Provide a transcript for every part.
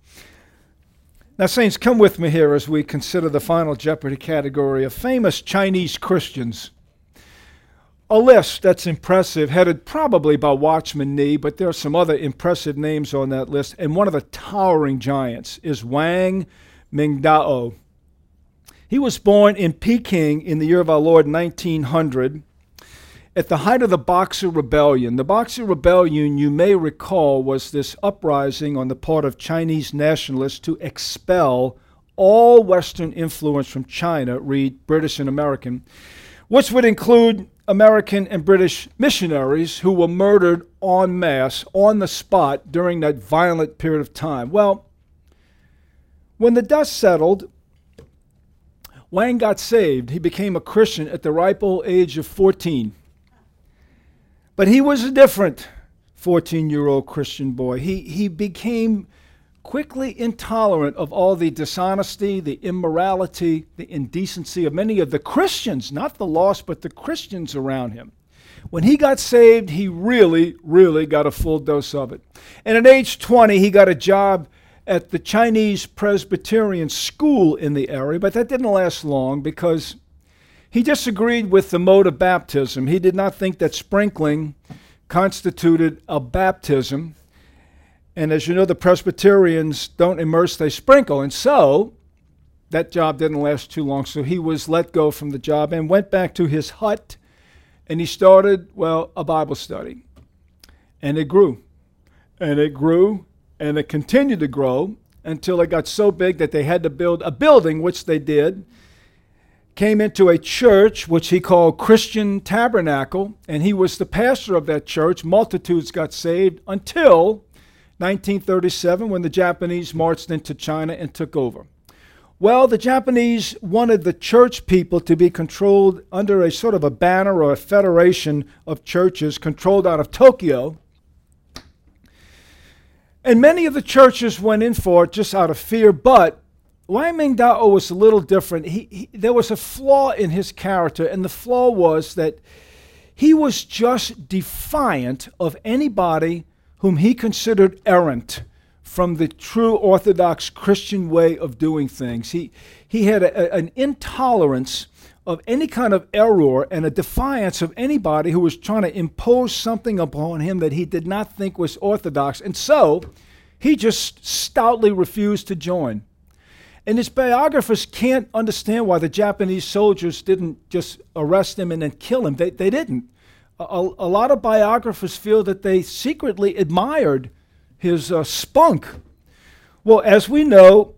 Now, Saints, come with me here as we consider the final Jeopardy category of famous Chinese Christians. A list that's impressive, headed probably by Watchman Nee, but there are some other impressive names on that list, and one of the towering giants is Wang Mingdao. He was born in Peking in the year of our Lord 1900, at the height of the Boxer Rebellion. The Boxer Rebellion, you may recall, was this uprising on the part of Chinese nationalists to expel all Western influence from China, read British and American, which would include American and British missionaries who were murdered en masse on the spot during that violent period of time. Well, when the dust settled, Wang got saved. He became a Christian at the ripe old age of 14. But he was a different 14-year-old Christian boy. He became quickly intolerant of all the dishonesty, the immorality, the indecency of many of the Christians, not the lost, but the Christians around him. When he got saved, he really, really got a full dose of it. And at age 20, he got a job at the Chinese Presbyterian school in the area, but that didn't last long because he disagreed with the mode of baptism. He did not think that sprinkling constituted a baptism. And as you know, the Presbyterians don't immerse, they sprinkle. And so that job didn't last too long. So he was let go from the job and went back to his hut. And he started, well, a Bible study. And it grew. And it grew. And it continued to grow until it got so big that they had to build a building, which they did. Came into a church, which he called Christian Tabernacle. And he was the pastor of that church. Multitudes got saved until 1937, when the Japanese marched into China and took over. Well, the Japanese wanted the church people to be controlled under a sort of a banner or a federation of churches controlled out of Tokyo. And many of the churches went in for it just out of fear, but Wang Mingdao was a little different. There was a flaw in his character, and the flaw was that he was just defiant of anybody whom he considered errant from the true Orthodox Christian way of doing things. He had an intolerance of any kind of error and a defiance of anybody who was trying to impose something upon him that he did not think was orthodox. And so he just stoutly refused to join. And his biographers can't understand why the Japanese soldiers didn't just arrest him and then kill him. They didn't. A lot of biographers feel that they secretly admired his spunk. Well, as we know,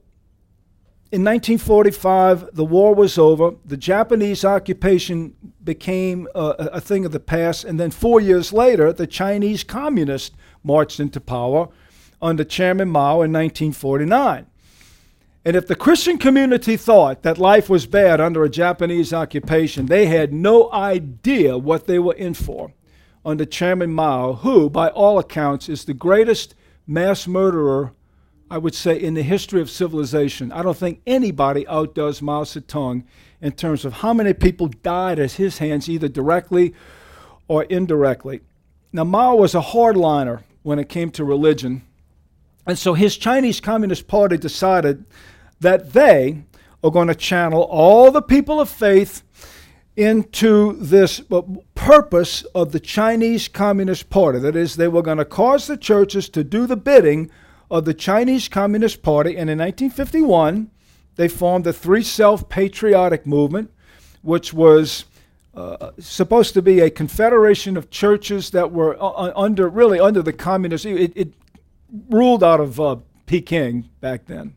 in 1945, the war was over. The Japanese occupation became a thing of the past. And then 4 years later, the Chinese communists marched into power under Chairman Mao in 1949. And if the Christian community thought that life was bad under a Japanese occupation, they had no idea what they were in for under Chairman Mao, who, by all accounts, is the greatest mass murderer, I would say, in the history of civilization. I don't think anybody outdoes Mao Zedong in terms of how many people died at his hands, either directly or indirectly. Now, Mao was a hardliner when it came to religion. And so his Chinese Communist Party decided that they are going to channel all the people of faith into this purpose of the Chinese Communist Party. That is, they were going to cause the churches to do the bidding of the Chinese Communist Party. And in 1951, they formed the Three Self-Patriotic Movement, which was supposed to be a confederation of churches that were under the communist. It ruled out of Peking back then.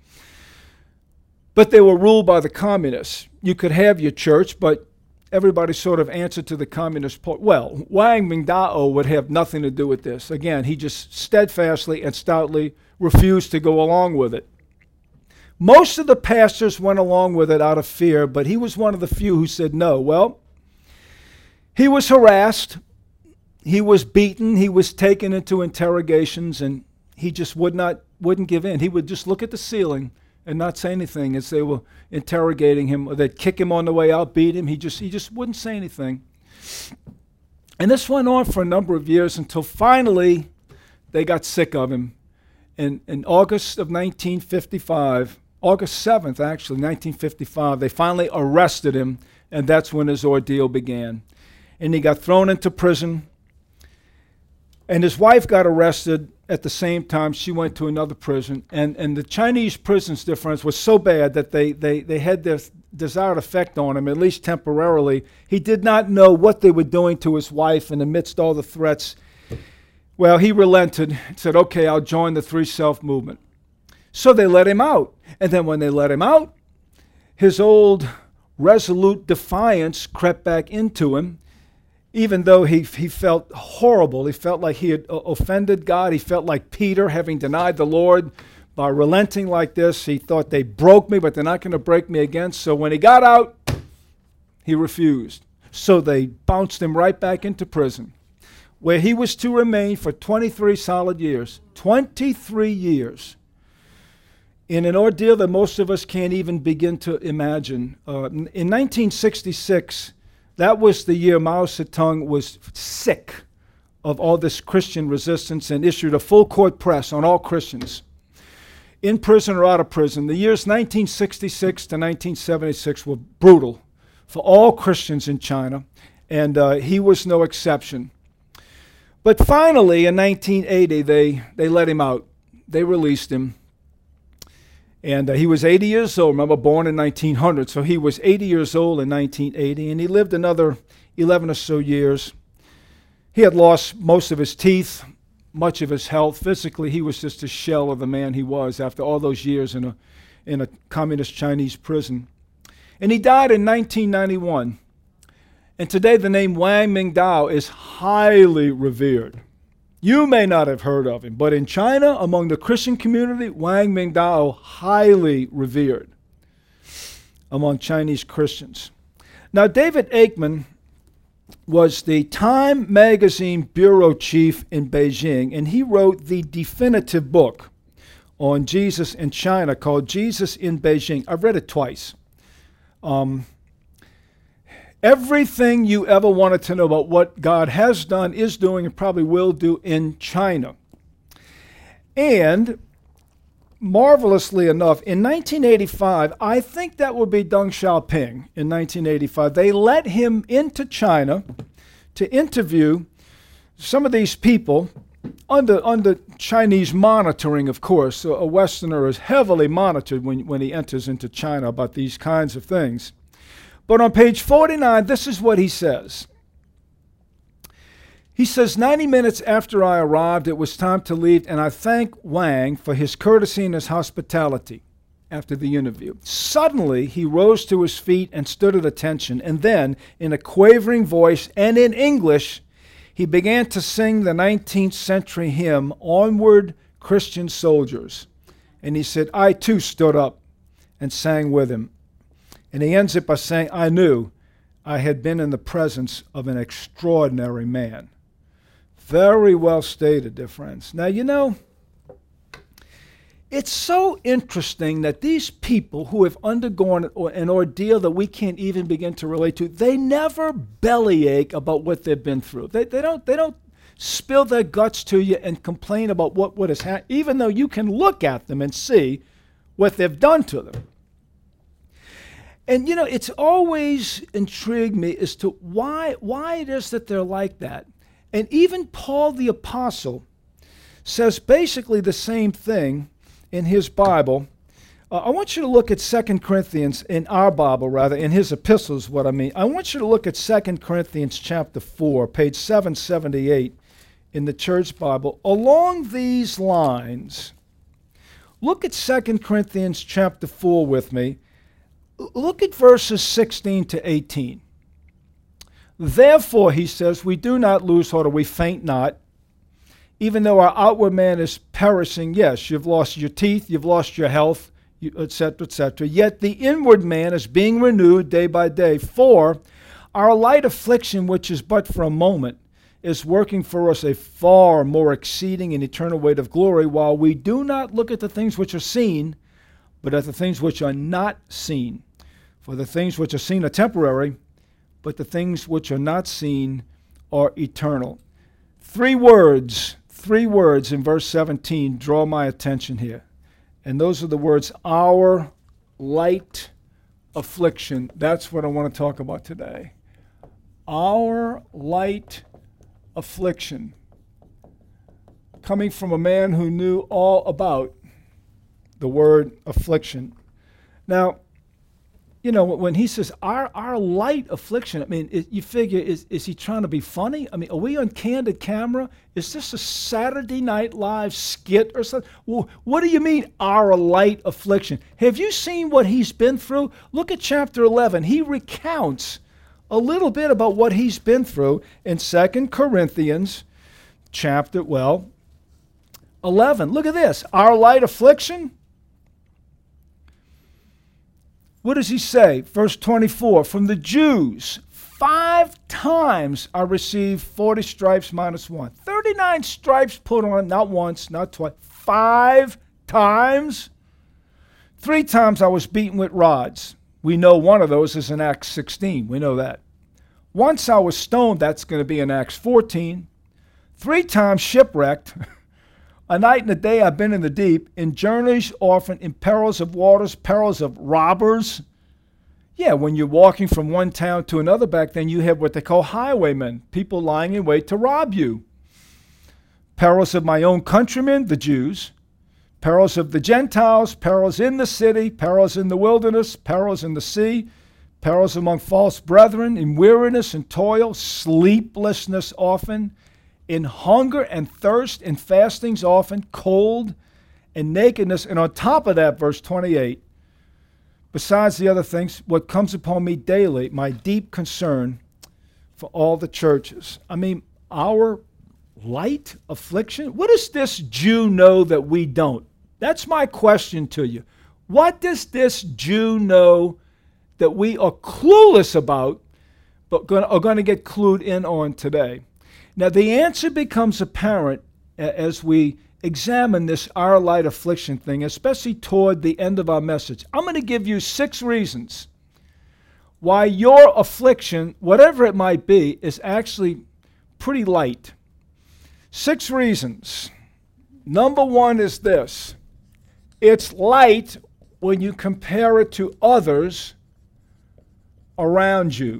But they were ruled by the communists. You could have your church, but everybody sort of answered to the Communist Party. Well, Wang Mingdao would have nothing to do with this. Again, he just steadfastly and stoutly refused to go along with it. Most of the pastors went along with it out of fear, but he was one of the few who said no. Well, he was harassed, he was beaten, he was taken into interrogations, and he just wouldn't give in. He would just look at the ceiling and not say anything as they were interrogating him, or they'd kick him on the way out, beat him. He just wouldn't say anything. And this went on for a number of years until finally they got sick of him in August of 1955, August 7th, actually, 1955, they finally arrested him, and that's when his ordeal began. And he got thrown into prison, and his wife got arrested at the same time. She went to another prison, and the Chinese prisons, dear friends, was so bad that they had this desired effect on him, at least temporarily. He did not know what they were doing to his wife, and amidst all the threats, well, he relented and said, okay, I'll join the Three Self movement. So they let him out. And then when they let him out, his old resolute defiance crept back into him, even though he felt horrible. He felt like he had offended God. He felt like Peter, having denied the Lord. By relenting like this, he thought, they broke me, but they're not going to break me again. So when he got out, he refused. So they bounced him right back into prison, where he was to remain for 23 solid years. 23 years. In an ordeal that most of us can't even begin to imagine. In 1966, that was the year Mao Zedong was sick of all this Christian resistance and issued a full court press on all Christians, in prison or out of prison. The years 1966 to 1976 were brutal for all Christians in China, and he was no exception. But finally, in 1980, they let him out. They released him. And he was 80 years old, remember, born in 1900. So he was 80 years old in 1980, and he lived another 11 or so years. He had lost most of his teeth, much of his health. Physically, he was just a shell of the man he was after all those years in a communist Chinese prison. And he died in 1991. And today the name Wang Mingdao is highly revered. You may not have heard of him, but in China, among the Christian community, Wang Mingdao, highly revered among Chinese Christians. Now, David Aikman was the Time magazine bureau chief in Beijing, and he wrote the definitive book on Jesus in China called Jesus in Beijing. I've read it twice. Everything you ever wanted to know about what God has done, is doing, and probably will do in China. And marvelously enough, in 1985, I think that would be Deng Xiaoping in 1985, they let him into China to interview some of these people under Chinese monitoring, of course. A Westerner is heavily monitored when he enters into China about these kinds of things. But on page 49, this is what he says. He says, 90 minutes after I arrived, it was time to leave, and I thank Wang for his courtesy and his hospitality after the interview. Suddenly, he rose to his feet and stood at attention, and then, in a quavering voice and in English, he began to sing the 19th century hymn, Onward, Christian Soldiers. And he said, I too stood up and sang with him. And he ends it by saying, I knew I had been in the presence of an extraordinary man. Very well stated, dear friends. Now, you know, it's so interesting that these people who have undergone an ordeal that we can't even begin to relate to, they never bellyache about what they've been through. They don't spill their guts to you and complain about what has happened, even though you can look at them and see what they've done to them. And, you know, it's always intrigued me as to why it is that they're like that. And even Paul the Apostle says basically the same thing in his Bible. I want you to look at 2 Corinthians, in our Bible rather, in his epistles, what I mean. I want you to look at 2 Corinthians chapter 4, page 778 in the Church Bible. Along these lines, look at 2 Corinthians chapter 4 with me. Look at verses 16 to 18. Therefore, he says, we do not lose heart, or we faint not, even though our outward man is perishing. Yes, you've lost your teeth, you've lost your health, etc., etc. Yet the inward man is being renewed day by day. For our light affliction, which is but for a moment, is working for us a far more exceeding and eternal weight of glory, while we do not look at the things which are seen, but at the things which are not seen. For the things which are seen are temporary, but the things which are not seen are eternal. Three words three words in verse 17 draw my attention here. And those are the words, our light affliction. That's what I want to talk about today. Our light affliction. Coming from a man who knew all about the word affliction. Now, you know, when he says our light affliction, I mean, you figure, is he trying to be funny? I mean, are we on candid camera? Is this a Saturday Night Live skit or something? Well, what do you mean, our light affliction? Have you seen what he's been through? Look at chapter 11. He recounts a little bit about what he's been through in 2 Corinthians chapter, 11. Look at this. Our light affliction. What does he say? Verse 24, from the Jews, 5 times I received 40 stripes minus 1. 39 stripes put on, not once, not twice, 5 times. 3 times I was beaten with rods. We know one of those is in Acts 16. We know that. Once I was stoned, that's going to be in Acts 14. 3 times shipwrecked. A night and a day I've been in the deep, in journeys often, in perils of waters, perils of robbers. Yeah, when you're walking from one town to another back then, you have what they call highwaymen, people lying in wait to rob you. Perils of my own countrymen, the Jews. Perils of the Gentiles, perils in the city, perils in the wilderness, perils in the sea, perils among false brethren, in weariness and toil, sleeplessness often, in hunger and thirst, in fastings often, cold and nakedness. And on top of that, verse 28, besides the other things, what comes upon me daily, my deep concern for all the churches. I mean, our light affliction? What does this Jew know that we don't? That's my question to you. What does this Jew know that we are clueless about, but are going to get clued in on today? Now, the answer becomes apparent as we examine this our light affliction thing, especially toward the end of our message. I'm going to give you 6 reasons why your affliction, whatever it might be, is actually pretty light. 6 reasons. Number 1 is this. It's light when you compare it to others around you.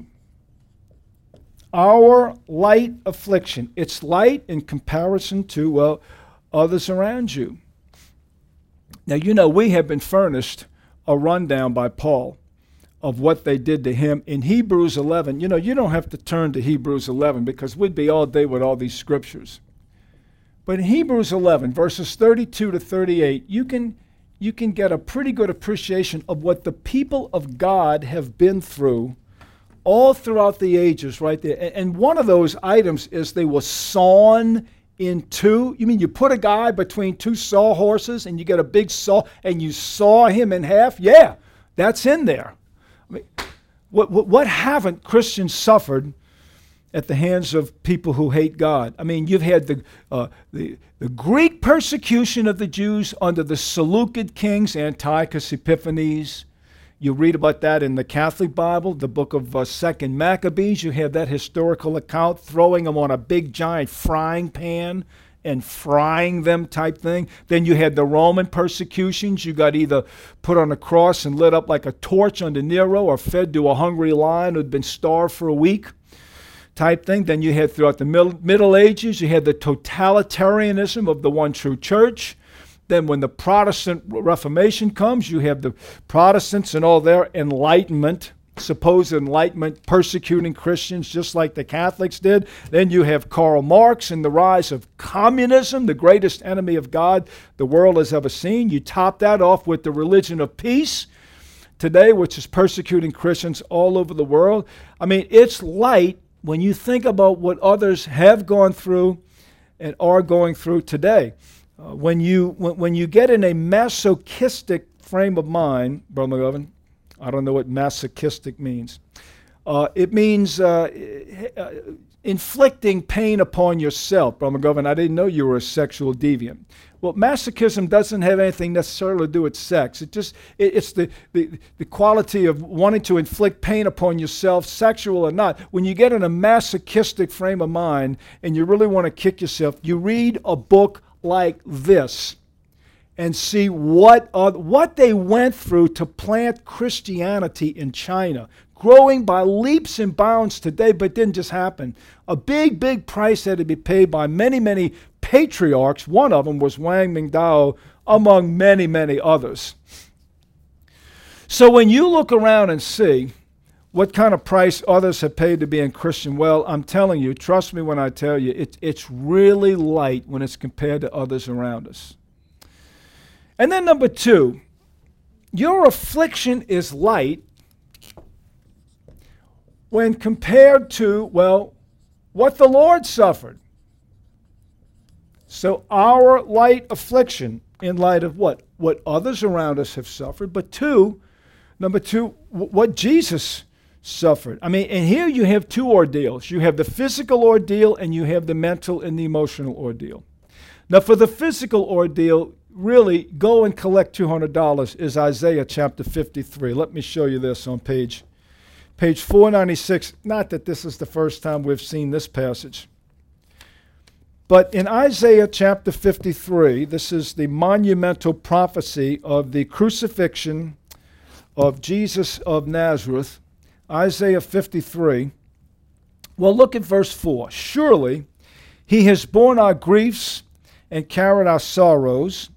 Our light affliction. It's light in comparison to, others around you. Now, you know, we have been furnished a rundown by Paul of what they did to him in Hebrews 11. You know, you don't have to turn to Hebrews 11 because we'd be all day with all these scriptures. But in Hebrews 11, verses 32 to 38, you can get a pretty good appreciation of what the people of God have been through all throughout the ages right there. And one of those items is they were sawn in two. You mean you put a guy between 2 sawhorses and you get a big saw and you saw him in half? Yeah, that's in there. I mean, what haven't Christians suffered at the hands of people who hate God? I mean, you've had the Greek persecution of the Jews under the Seleucid kings, Antiochus Epiphanes. You read about that in the Catholic Bible, the book of 2 Maccabees. You have that historical account, throwing them on a big giant frying pan and frying them type thing. Then you had the Roman persecutions. You got either put on a cross and lit up like a torch under Nero or fed to a hungry lion who'd been starved for a week type thing. Then you had throughout the Middle Ages, you had the totalitarianism of the one true church. Then when the Protestant Reformation comes, you have the Protestants and all their enlightenment, supposed enlightenment, persecuting Christians just like the Catholics did. Then you have Karl Marx and the rise of communism, the greatest enemy of God the world has ever seen. You top that off with the religion of peace today, which is persecuting Christians all over the world. I mean, it's light when you think about what others have gone through and are going through today. When you get in a masochistic frame of mind, Brother McGovern, I don't know what masochistic means. It means inflicting pain upon yourself. Brother McGovern, I didn't know you were a sexual deviant. Well, masochism doesn't have anything necessarily to do with sex. It's the quality of wanting to inflict pain upon yourself, sexual or not. When you get in a masochistic frame of mind and you really want to kick yourself, you read a book like this and see what they went through to plant Christianity in China, growing by leaps and bounds today, but didn't just happen. A big, big price had to be paid by many, many patriarchs. One of them was Wang Mingdao, among many, many others. So when you look around and see what kind of price others have paid to be in Christian, well, I'm telling you, trust me when I tell you, it's really light when it's compared to others around us. And then number two, your affliction is light when compared to, well, what the Lord suffered. So our light affliction in light of what? What others around us have suffered, but number two, what Jesus suffered. I mean, and here you have two ordeals. You have the physical ordeal and you have the mental and the emotional ordeal. Now for the physical ordeal, really go and collect $200 is Isaiah chapter 53. Let me show you this on page 496. Not that this is the first time we've seen this passage. But in Isaiah chapter 53, this is the monumental prophecy of the crucifixion of Jesus of Nazareth. Isaiah 53. Well, look at verse 4. Surely he has borne our griefs and carried our sorrows.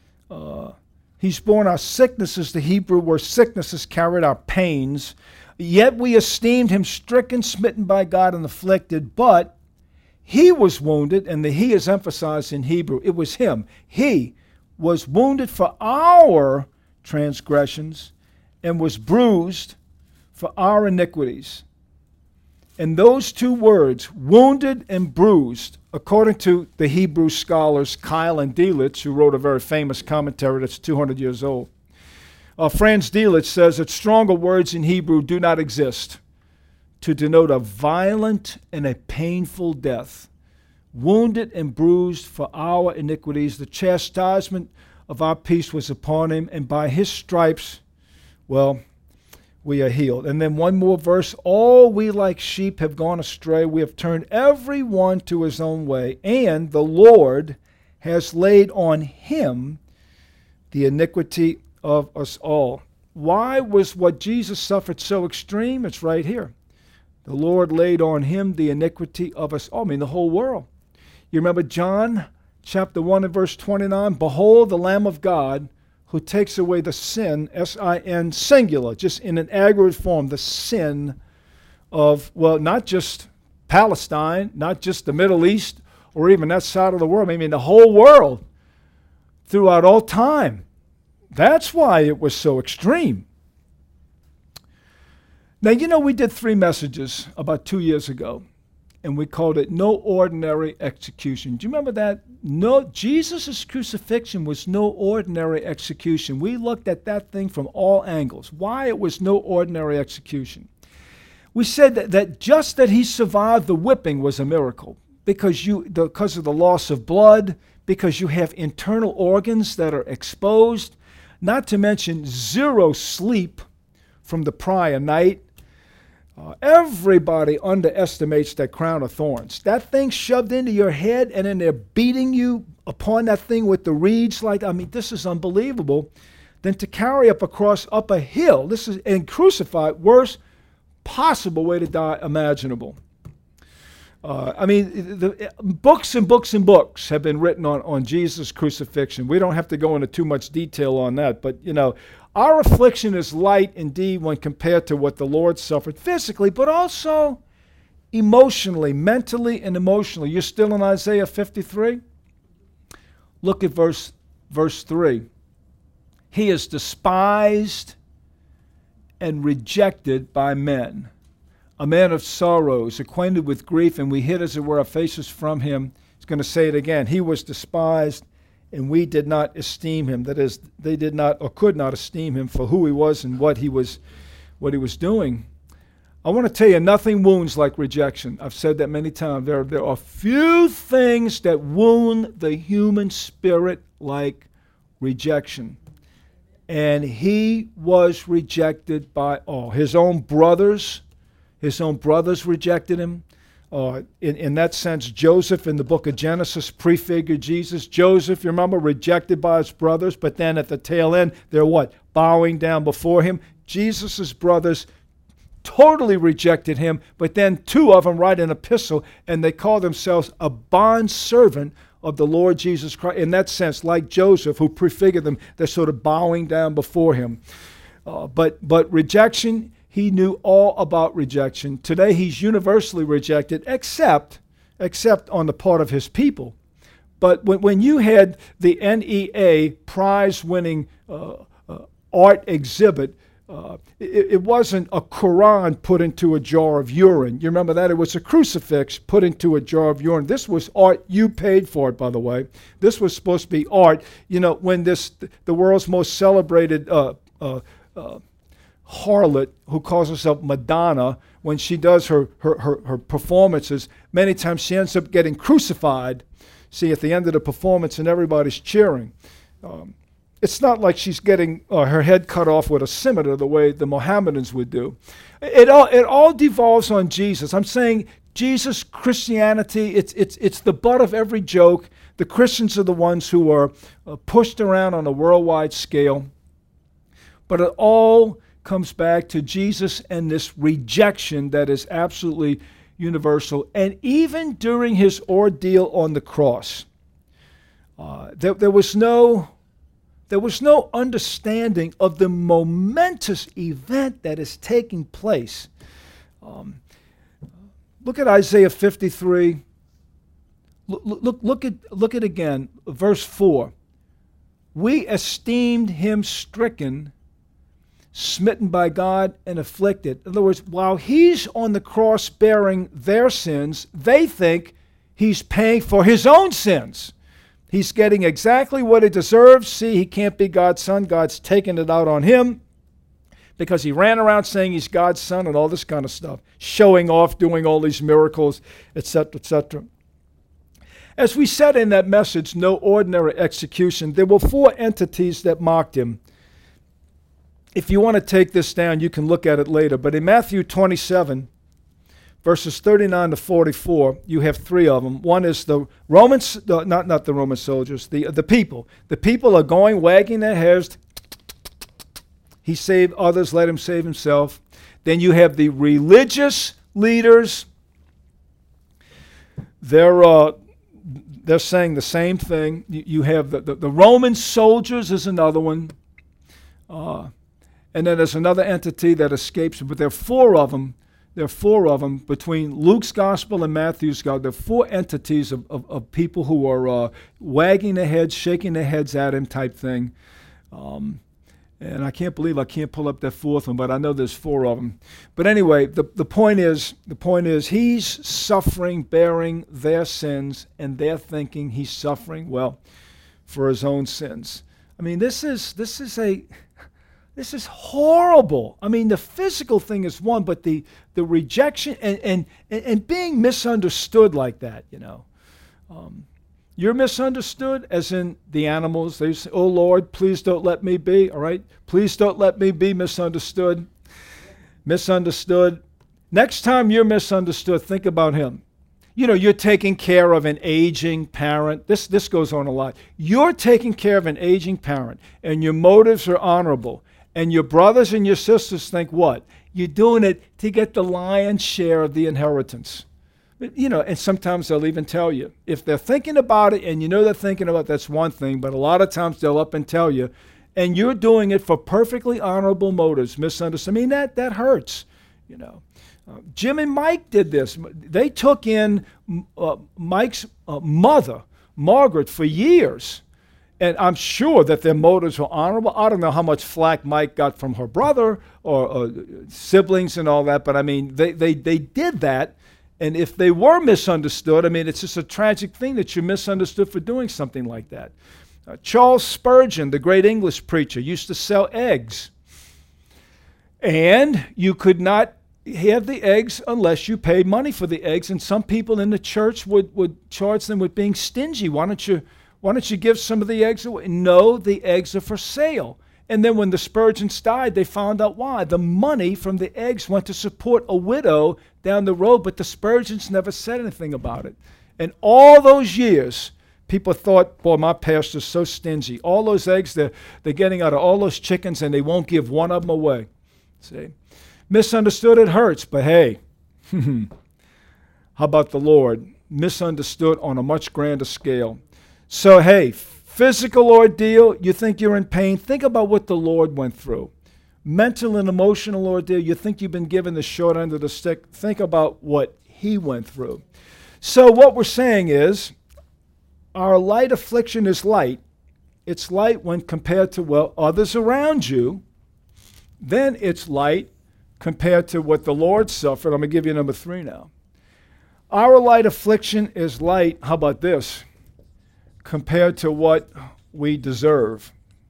He's borne our sicknesses, the Hebrew word sicknesses carried our pains. Yet we esteemed him stricken, smitten by God, and afflicted. But he was wounded, and the he is emphasized in Hebrew. It was him. He was wounded for our transgressions and was bruised for our iniquities. And those two words, wounded and bruised, according to the Hebrew scholars Keil and Delitzsch, who wrote a very famous commentary that's 200 years old, Franz Delitzsch says that stronger words in Hebrew do not exist to denote a violent and a painful death. Wounded and bruised for our iniquities, the chastisement of our peace was upon him, and by his stripes, well, we are healed. And then one more verse. All we like sheep have gone astray. We have turned every one to his own way. And the Lord has laid on him the iniquity of us all. Why was what Jesus suffered so extreme? It's right here. The Lord laid on him the iniquity of us all. I mean, the whole world. You remember John chapter 1 and verse 29? Behold, the Lamb of God who takes away the sin, S-I-N, singular, just in an aggregate form, the sin of, well, not just Palestine, not just the Middle East, or even that side of the world. I mean, the whole world throughout all time. That's why it was so extreme. Now, you know, we did 3 messages about 2 years ago, and we called it No Ordinary Execution. Do you remember that? No, Jesus' crucifixion was no ordinary execution. We looked at that thing from all angles. Why it was no ordinary execution. We said that just that he survived the whipping was a miracle because of the loss of blood, because you have internal organs that are exposed, not to mention 0 sleep from the prior night. Everybody underestimates that crown of thorns. That thing shoved into your head, and then they're beating you upon that thing with the reeds. This is unbelievable. Then to carry up a hill, and crucified, worst possible way to die imaginable. The books and books and books have been written on Jesus' crucifixion. We don't have to go into too much detail on that, but our affliction is light indeed when compared to what the Lord suffered physically, but also emotionally, mentally and emotionally. You're still in Isaiah 53? Look at verse 3. He is despised and rejected by men, a man of sorrows, acquainted with grief, and we hid, as it were, our faces from him. He's going to say it again. He was despised, and we did not esteem him. That is, they did not or could not esteem him for who he was and what he was doing. I want to tell you, nothing wounds like rejection. I've said that many times. There are few things that wound the human spirit like rejection. And he was rejected by all. His own brothers rejected him. In that sense, Joseph in the book of Genesis prefigured Jesus. Joseph, you remember, rejected by his brothers, but then at the tail end, they're what? Bowing down before him. Jesus' brothers totally rejected him, but then two of them write an epistle, and they call themselves a bondservant of the Lord Jesus Christ. In that sense, like Joseph, who prefigured them, they're sort of bowing down before him. But rejection, he knew all about rejection. Today, he's universally rejected, except on the part of his people. But when you had the NEA prize-winning art exhibit, it wasn't a Quran put into a jar of urine. You remember that? It was a crucifix put into a jar of urine. This was art. You paid for it, by the way. This was supposed to be art. You know, when the world's most celebrated harlot, who calls herself Madonna, when she does her performances, many times she ends up getting crucified. See, at the end of the performance, and everybody's cheering. It's not like she's getting her head cut off with a scimitar the way the Mohammedans would do. It all devolves on Jesus. I'm saying Jesus, Christianity, it's the butt of every joke. The Christians are the ones who are pushed around on a worldwide scale. But it all comes back to Jesus and this rejection that is absolutely universal. And even during his ordeal on the cross, there was no understanding of the momentous event that is taking place. Look at Isaiah 53. Look at again, verse 4. We esteemed him stricken, smitten by God, and afflicted. In other words, while he's on the cross bearing their sins, they think he's paying for his own sins. He's getting exactly what he deserves. See, he can't be God's son. God's taking it out on him because he ran around saying he's God's son and all this kind of stuff, showing off, doing all these miracles, etc., etc. As we said in that message, No Ordinary Execution, there were four entities that mocked him. If you want to take this down, you can look at it later. But in Matthew 27, verses 39 to 44, you have three of them. One is the Romans, not the Roman soldiers, the people. The people are going, wagging their heads. He saved others, let him save himself. Then you have the religious leaders. They're saying the same thing. You have the Roman soldiers is another one. And then there's another entity that escapes, but there are four of them. There are four of them between Luke's gospel and Matthew's gospel. There are four entities of people who are wagging their heads, shaking their heads at him type thing. And I can't believe I can't pull up that fourth one, but I know there's four of them. But anyway, the point is he's suffering, bearing their sins, and they're thinking he's suffering, well, for his own sins. I mean, this is horrible. I mean, the physical thing is one, but the rejection and being misunderstood like that, you know. You're misunderstood, as in the animals. They say, oh, Lord, please don't let me be, all right? Please don't let me be misunderstood. Misunderstood. Next time you're misunderstood, think about him. You know, you're taking care of an aging parent. This goes on a lot. You're taking care of an aging parent, and your motives are honorable. And your brothers and your sisters think what? You're doing it to get the lion's share of the inheritance. You know, and sometimes they'll even tell you. If they're thinking about it and you know they're thinking about it, that's one thing. But a lot of times they'll up and tell you. And you're doing it for perfectly honorable motives, misunderstood. I mean, that hurts, you know. Jim and Mike did this. They took in Mike's mother, Margaret, for years. And I'm sure that their motives were honorable. I don't know how much flack Mike got from her brother or siblings and all that, but I mean, they did that. And if they were misunderstood, I mean, it's just a tragic thing that you're misunderstood for doing something like that. Charles Spurgeon, the great English preacher, used to sell eggs. And you could not have the eggs unless you paid money for the eggs. And some people in the church would charge them with being stingy. Why don't you give some of the eggs away? No, the eggs are for sale. And then when the Spurgeons died, they found out why. The money from the eggs went to support a widow down the road, but the Spurgeons never said anything about it. And all those years, people thought, boy, my pastor's so stingy. All those eggs they're getting out of all those chickens, and they won't give one of them away. See? Misunderstood, it hurts, but hey, how about the Lord? Misunderstood on a much grander scale. So hey, physical ordeal, you think you're in pain, think about what the Lord went through. Mental and emotional ordeal, you think you've been given the short end of the stick, think about what he went through. So what we're saying is, our light affliction is light. It's light when compared to, well, others around you. Then it's light compared to what the Lord suffered. I'm going to give you number 3 now. Our light affliction is light, how about this, compared to what we deserve.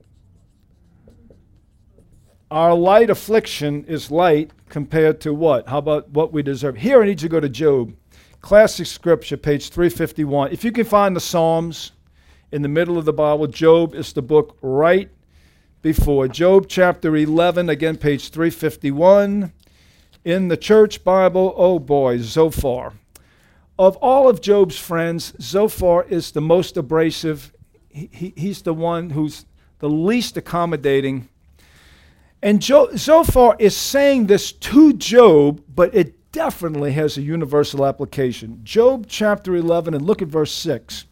Our light affliction is light compared to what? How about what we deserve? Here I need you to go to Job. Classic scripture, page 351. If you can find the Psalms in the middle of the Bible, Job is the book right before. Job chapter 11, again, page 351. In the church Bible, oh boy, Zophar. Of all of Job's friends, Zophar is the most abrasive. He's the one who's the least accommodating. And Zophar is saying this to Job, but it definitely has a universal application. Job chapter 11, and look at verse 6.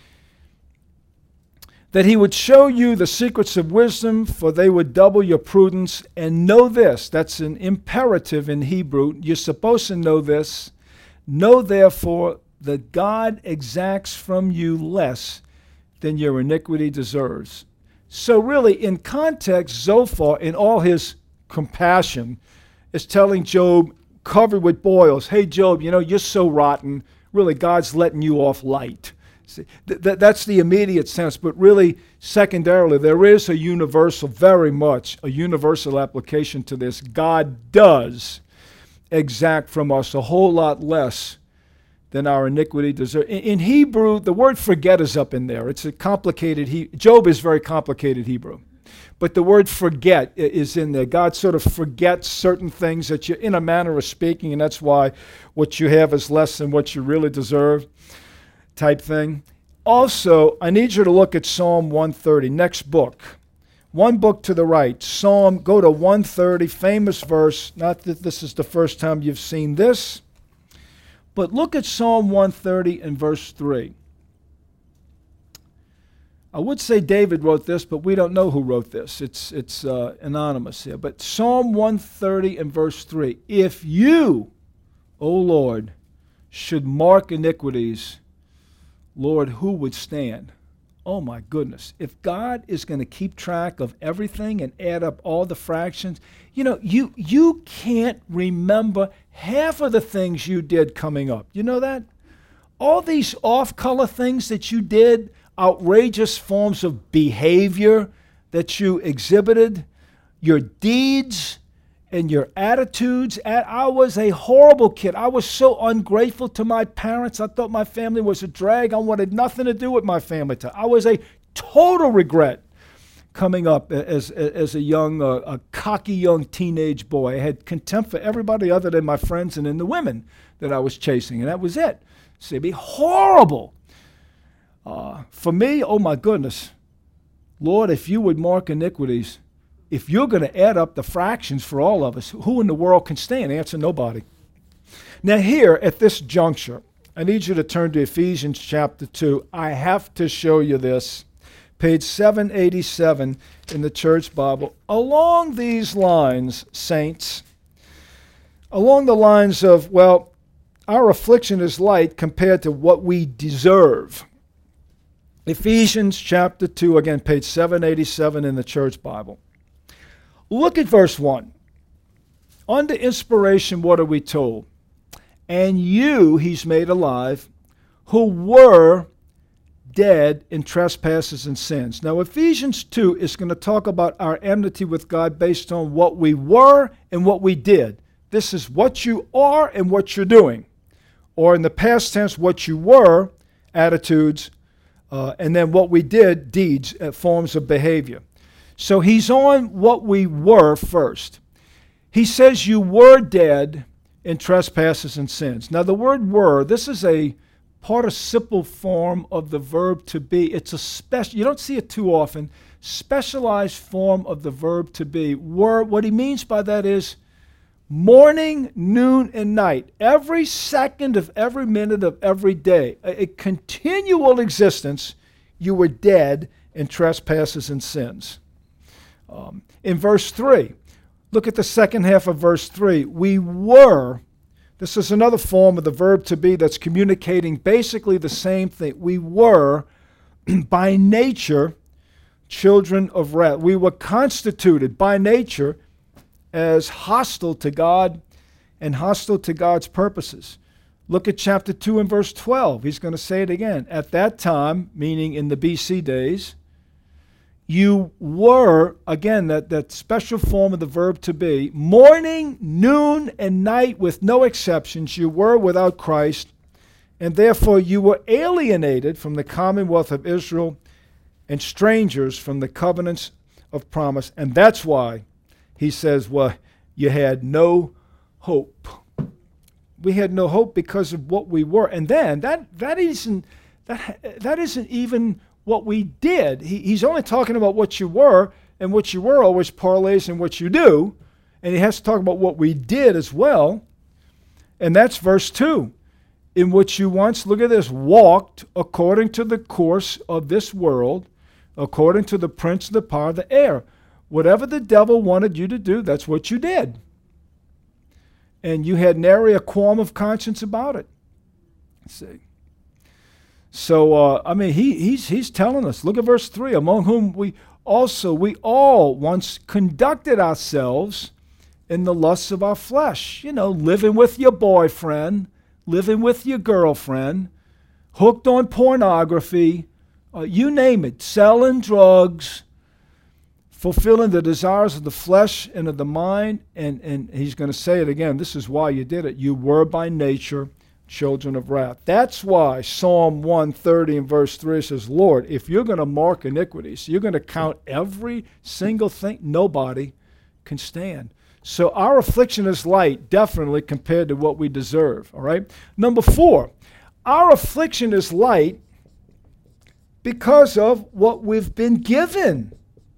That he would show you the secrets of wisdom, for they would double your prudence. And know this, that's an imperative in Hebrew. You're supposed to know this. Know therefore that God exacts from you less than your iniquity deserves. So really, in context, Zophar, in all his compassion, is telling Job, covered with boils, hey, Job, you're so rotten. Really, God's letting you off light. See, that's the immediate sense, but really, secondarily, there is a universal, very much a universal application to this. God does exact from us a whole lot less than our iniquity deserves. In Hebrew, the word forget is up in there. It's a complicated, Job is very complicated Hebrew. But the word forget is in there. God sort of forgets certain things that you're in a manner of speaking, and that's why what you have is less than what you really deserve type thing. Also, I need you to look at Psalm 130, next book. One book to the right, go to 130, famous verse. Not that this is the first time you've seen this, but look at Psalm 130 and verse 3. I would say David wrote this, but we don't know who wrote this. It's anonymous here. But Psalm 130 and verse 3. If you, O Lord, should mark iniquities, Lord, who would stand? Oh my goodness. If God is going to keep track of everything and add up all the fractions, you can't remember half of the things you did coming up. You know that? All these off-color things that you did, outrageous forms of behavior that you exhibited, your deeds and your attitudes. I was a horrible kid. I was so ungrateful to my parents. I thought my family was a drag. I wanted nothing to do with my family. I was a total regret coming up as a young, a cocky young teenage boy. I had contempt for everybody other than my friends and then the women that I was chasing, and that was it. So it'd be horrible. For me, oh my goodness, Lord, if you would mark iniquities, if you're going to add up the fractions for all of us, who in the world can stand? Answer, nobody. Now here, at this juncture, I need you to turn to Ephesians chapter 2. I have to show you this. Page 787 in the Church Bible. Along these lines, saints, along the lines of, well, our affliction is light compared to what we deserve. Ephesians chapter 2, again, page 787 in the Church Bible. Look at verse 1. Under inspiration, what are we told? And you, he's made alive, who were dead in trespasses and sins. Now, Ephesians 2 is going to talk about our enmity with God based on what we were and what we did. This is what you are and what you're doing. Or in the past tense, what you were, attitudes, and then what we did, deeds, forms of behavior. So he's on what we were first. He says you were dead in trespasses and sins. Now the word were, this is a participle form of the verb to be. It's a special, you don't see it too often, specialized form of the verb to be. Were, what he means by that is morning, noon, and night. Every second of every minute of every day. A continual existence, you were dead in trespasses and sins. In verse 3, look at the second half of verse 3. We were, this is another form of the verb to be that's communicating basically the same thing. We were, by nature, children of wrath. We were constituted by nature as hostile to God and hostile to God's purposes. Look at chapter 2 and verse 12. He's going to say it again. At that time, meaning in the BC days, you were, again, that special form of the verb to be, morning, noon, and night with no exceptions, you were without Christ, and therefore you were alienated from the commonwealth of Israel and strangers from the covenants of promise. And that's why he says, well, you had no hope. We had no hope because of what we were. And then that isn't even what we did. He's only talking about what you were, and what you were always parlays in what you do. And he has to talk about what we did as well. And that's verse 2. In which you once, look at this, walked according to the course of this world, according to the prince of the power of the air. Whatever the devil wanted you to do, that's what you did. And you had nary a qualm of conscience about it. See. So, he's telling us, look at verse 3, among whom we all once conducted ourselves in the lusts of our flesh. You know, living with your boyfriend, living with your girlfriend, hooked on pornography, you name it, selling drugs, fulfilling the desires of the flesh and of the mind. And he's going to say it again, this is why you did it. You were by nature children of wrath. That's why Psalm 130 and verse 3 says, Lord, if you're going to mark iniquities, you're going to count every single thing, nobody can stand. So our affliction is light, definitely, compared to what we deserve, all right? Number 4, our affliction is light because of what we've been given.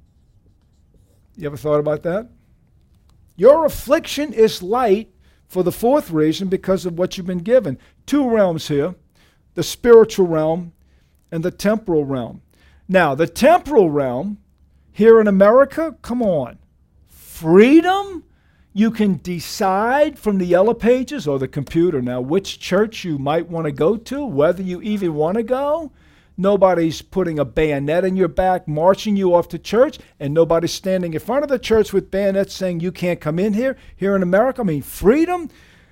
You ever thought about that? Your affliction is light for the fourth reason, because of what you've been given. 2 realms here, the spiritual realm and the temporal realm. Now, the temporal realm here in America, come on, freedom. You can decide from the yellow pages or the computer now which church you might want to go to, whether you even want to go. Nobody's putting a bayonet in your back, marching you off to church, and nobody's standing in front of the church with bayonets saying you can't come in here. Here in America, freedom.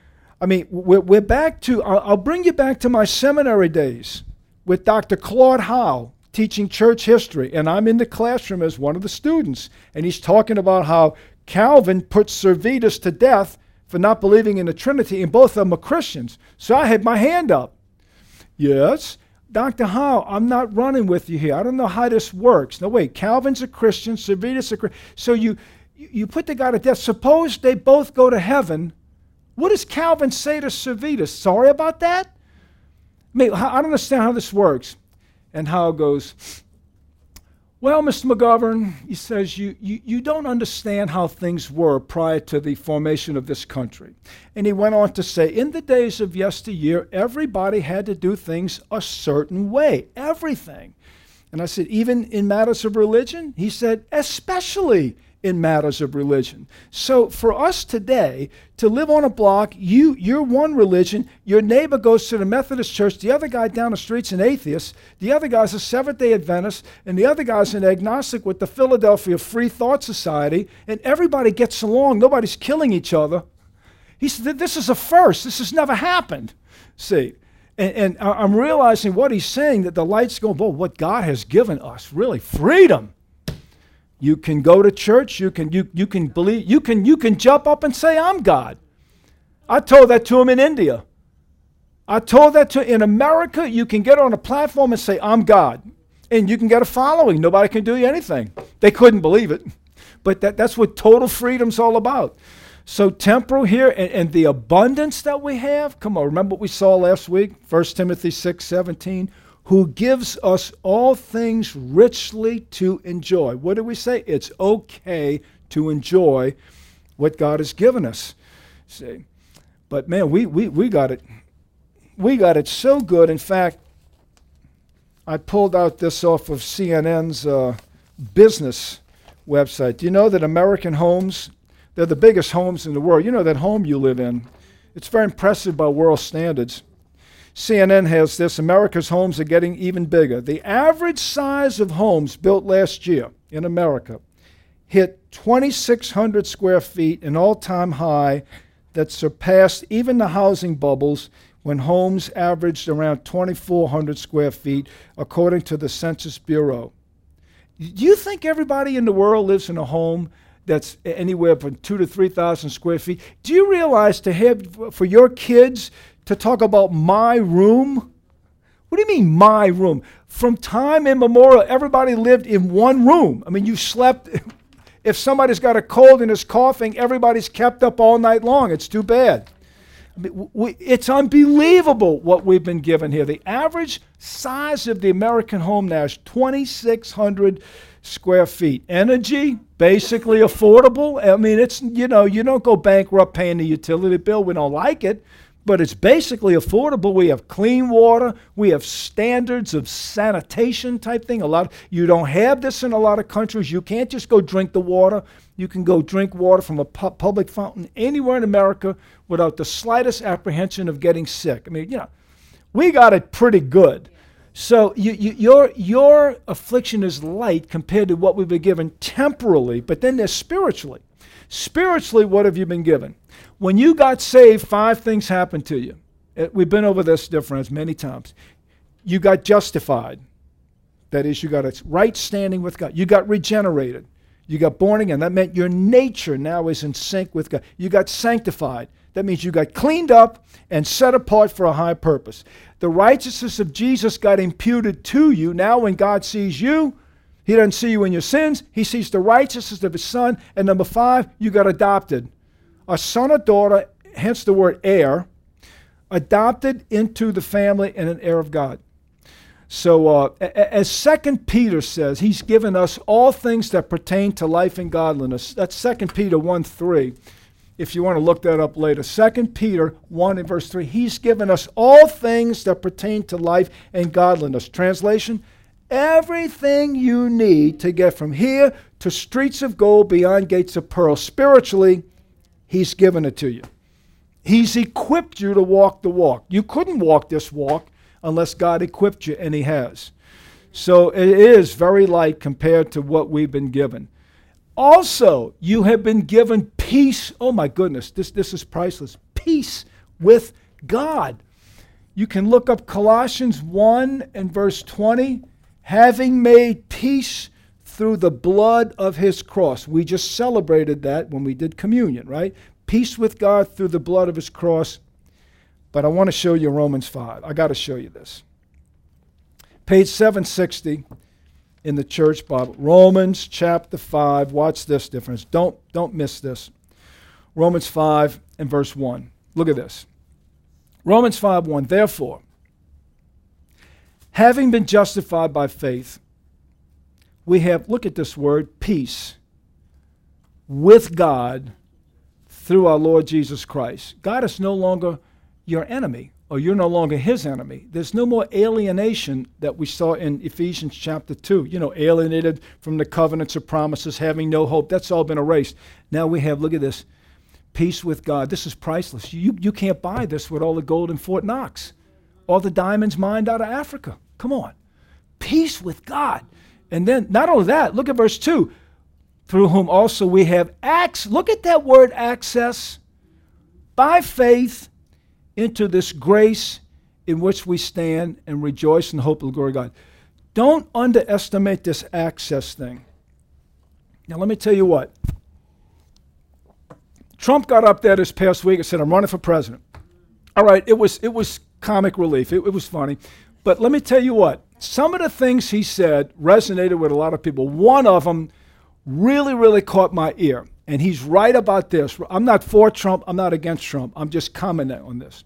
We're back to, I'll bring you back to my seminary days with Dr. Claude Howe teaching church history, and I'm in the classroom as one of the students, and he's talking about how Calvin put Servetus to death for not believing in the Trinity, and both of them are Christians. So I had my hand up. Yes, Dr. Howe, I'm not running with you here. I don't know how this works. No, wait, Calvin's a Christian, Servetus a Christian. So you put the guy to death. Suppose they both go to heaven. What does Calvin say to Servetus? Sorry about that? I don't understand how this works. And Howe goes, well, Mr. McGovern, he says, you don't understand how things were prior to the formation of this country. And he went on to say, in the days of yesteryear, everybody had to do things a certain way, everything. And I said, even in matters of religion? He said, especially in matters of religion. So for us today, to live on a block, you're one religion, your neighbor goes to the Methodist church, the other guy down the street's an atheist, the other guy's a Seventh-day Adventist, and the other guy's an agnostic with the Philadelphia Free Thought Society, and everybody gets along, nobody's killing each other. He said, this is a first, this has never happened. See, and I'm realizing what he's saying, that the light's going, well, what God has given us, really, freedom. You can go to church. You can believe. You can jump up and say, "I'm God." I told that to them in India. I told that to in America, you can get on a platform and say, I'm God. And you can get a following. Nobody can do you anything. They couldn't believe it. But that's what total freedom's all about. So temporal here and the abundance that we have. Come on, remember what we saw last week? 1 Timothy 6:17. Who gives us all things richly to enjoy. What did we say? It's okay to enjoy what God has given us. See? But man, we got it. We got it so good. In fact, I pulled out this off of CNN's business website. Do you know that American homes, they're the biggest homes in the world. You know that home you live in. It's very impressive by world standards. CNN has this, America's homes are getting even bigger. The average size of homes built last year in America hit 2,600 square feet, an all-time high that surpassed even the housing bubbles when homes averaged around 2,400 square feet, according to the Census Bureau. Do you think everybody in the world lives in a home that's anywhere from 2,000 to 3,000 square feet? Do you realize to have, for your kids, to talk about my room? What do you mean, my room? From time immemorial, everybody lived in one room. I mean, you slept. If somebody's got a cold and is coughing, everybody's kept up all night long. It's too bad. I mean, it's unbelievable what we've been given here. The average size of the American home now is 2,600 square feet. Energy, basically affordable. I mean, it's, you don't go bankrupt paying the utility bill. We don't like it. But it's basically affordable. We have clean water. We have standards of sanitation type thing. You don't have this in a lot of countries. You can't just go drink the water. You can go drink water from a public fountain anywhere in America without the slightest apprehension of getting sick. I mean, we got it pretty good. So your affliction is light compared to what we've been given temporally, but then there's spiritually. Spiritually, what have you been given? When you got saved, 5 things happened to you. We've been over this difference many times. You got justified. That is, you got a right standing with God. You got regenerated. You got born again. That meant your nature now is in sync with God. You got sanctified. That means you got cleaned up and set apart for a high purpose. The righteousness of Jesus got imputed to you. Now when God sees you, He doesn't see you in your sins. He sees the righteousness of His Son. And number 5, you got adopted. A son or daughter, hence the word heir, adopted into the family and an heir of God. So as 2 Peter says, He's given us all things that pertain to life and godliness. That's 2 Peter 1:3. If you want to look that up later. 2 Peter 1 and verse 3. He's given us all things that pertain to life and godliness. Translation, everything you need to get from here to streets of gold beyond gates of pearl. Spiritually, He's given it to you. He's equipped you to walk the walk. You couldn't walk this walk unless God equipped you, and He has. So it is very light compared to what we've been given. Also, you have been given peace. Oh my goodness, this is priceless. Peace with God. You can look up Colossians 1 and verse 20. Having made peace through the blood of His cross. We just celebrated that when we did communion, right? Peace with God through the blood of His cross. But I want to show you Romans 5. I got to show you this. Page 760 in the church Bible. Romans chapter 5. Watch this difference. Don't miss this. Romans 5 and verse 1. Look at this. Romans 5:1. Therefore, having been justified by faith, we have, look at this word, peace with God through our Lord Jesus Christ. God is no longer your enemy, or you're no longer His enemy. There's no more alienation that we saw in Ephesians chapter 2. Alienated from the covenants or promises, having no hope. That's all been erased. Now we have, look at this, peace with God. This is priceless. You can't buy this with all the gold in Fort Knox, all the diamonds mined out of Africa. Come on. Peace with God. And then, not only that, look at verse 2. Through whom also we have access. Look at that word access. By faith into this grace in which we stand and rejoice in the hope of the glory of God. Don't underestimate this access thing. Now let me tell you what. Trump got up there this past week and said, I'm running for president. All right, it was comic relief. It was funny. But let me tell you what, some of the things he said resonated with a lot of people. One of them really, really caught my ear. And he's right about this. I'm not for Trump. I'm not against Trump. I'm just commenting on this.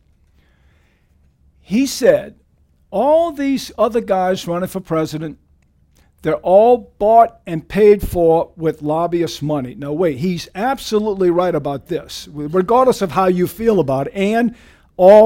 He said, all these other guys running for president, they're all bought and paid for with lobbyist money. Now, wait, he's absolutely right about this, regardless of how you feel about it. And all